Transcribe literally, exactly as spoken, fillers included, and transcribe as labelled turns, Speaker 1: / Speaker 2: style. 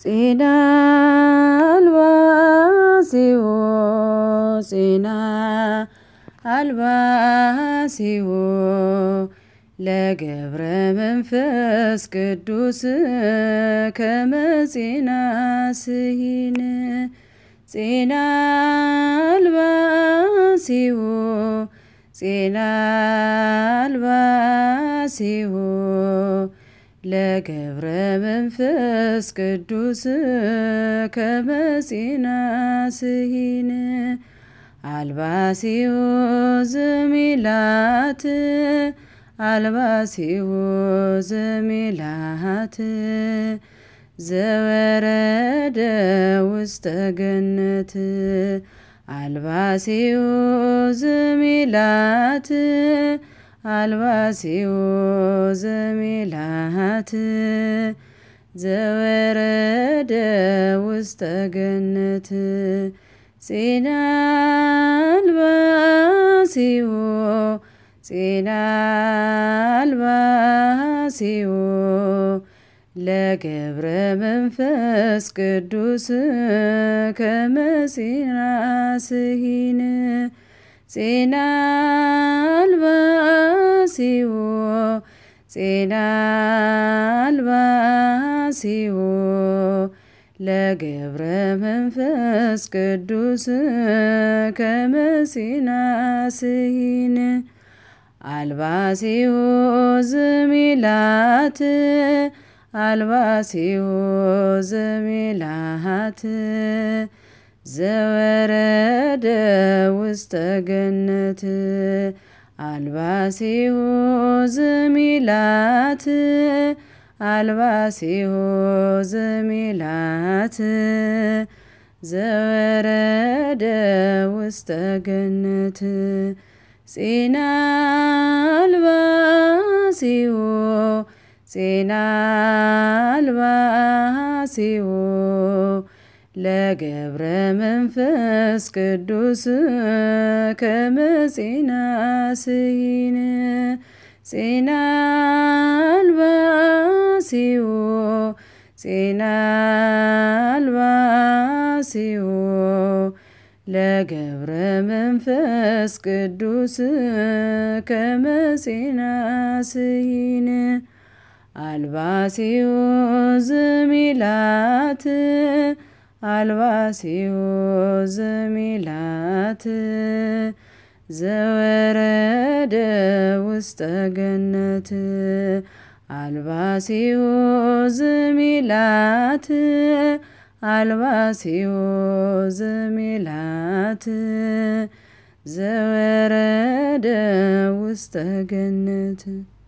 Speaker 1: ጼና አልባሲዎ ጼና አልባሲዎ ለገብረ መንፈስ ቅዱስ ከመ ጼና ስሂን ጼና አልባሲዎ ጼና አልባሲዎ ለገብረ መንፈስ ቅዱስ ከመ ጼና ስሂን አልባሲዎ ዘሜላት አልባሲዎ ዘሜላት ዘወረደ ውስተ ገነት አልባሲዎ ዘሜላት አልባሲዎ ዘሜላት ዘወረደ ውስተ ገነት ጼና አልባሲዎ ጼና አልባሲዎ ለገብረ መንፈስ ቅዱስ ከመ ጼና ስሂን ጼና አልባሲዎ ጼና አልባሲዎ ለገብረ መንፈስ ቅዱስ ከመ ጼና ስሂን አልባሲዎ ዘሜላት አልባሲዎ ዘሜላት ዘወረደ ውስተ ገነት አልባሲዎ ዘሜላት አልባሲዎ ዘሜላት ዘወረደ ውስተ ገነት ጼና አልባሲዎ ጼና አልባሲዎ ለገብረ መንፈስ ቅዱስ ከመ ጼና ስሂን ጼና አልባሲዎ ጼና አልባሲዎ ለገብረ መንፈስ ቅዱስ ከመ ጼና ስሂን አልባሲዎ ዘሜላት አልባሲዎ ዘሜላት ዘወረደ ውስተ ገነት አልባሲዎ ዘሜላት አልባሲዎ ዘሜላት ዘወረደ ውስተ ገነት